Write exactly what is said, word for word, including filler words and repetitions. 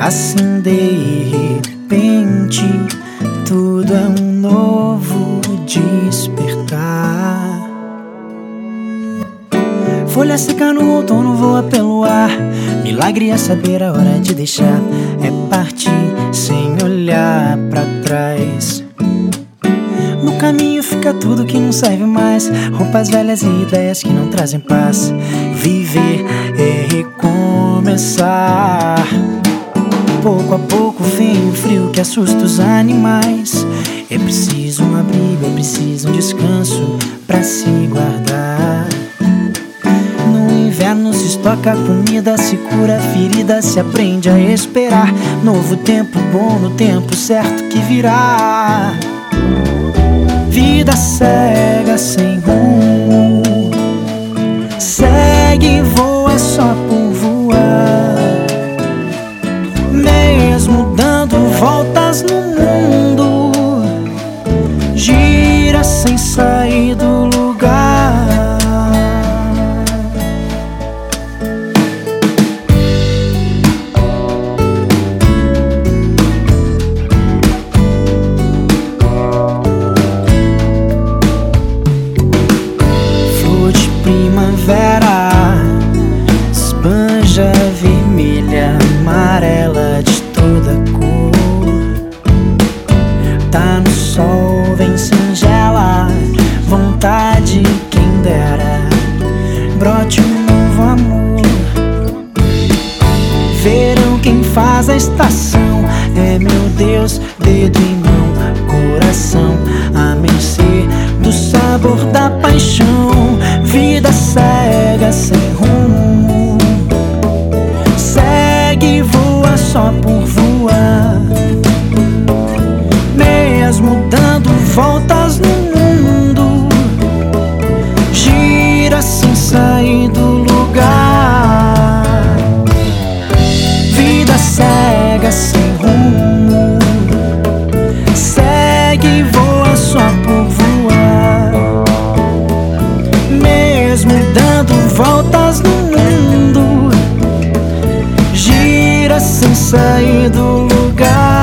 Assim de repente tudo é um novo despertar. Folha seca no outono voa pelo ar. Milagre é saber a hora de deixar. É partir sem olhar pra trás. No caminho fica tudo que não serve mais. Roupas velhas e ideias que não trazem paz. Viver é recomeçar. Pouco a pouco vem o frio que assusta os animais. É preciso um abrigo, é preciso um descanso pra se guardar. No inverno se estoca comida, se cura ferida, se aprende a esperar. Novo tempo bom no tempo certo que virá. Vida cega sem rumo, segue e voa só por voar. Mesmo dando voltas no mundo, gira sem sair do lugar. Flor de primavera, espanja vermelha, amarela, de toda cor. Tá no sol, vem singela, vontade quem dera brote um novo amor. Verão quem faz a estação, é meu Deus, dedo em mão, coração a mercê do sabor da paixão. Vida cega sem rumo, segue e voa só por voar. Mesmo dando voltas no mundo, gira sem sair do lugar. Vida cega sem rumo, segue e voa só por voar. Mesmo dando voltas no mundo, gira sem sair do lugar.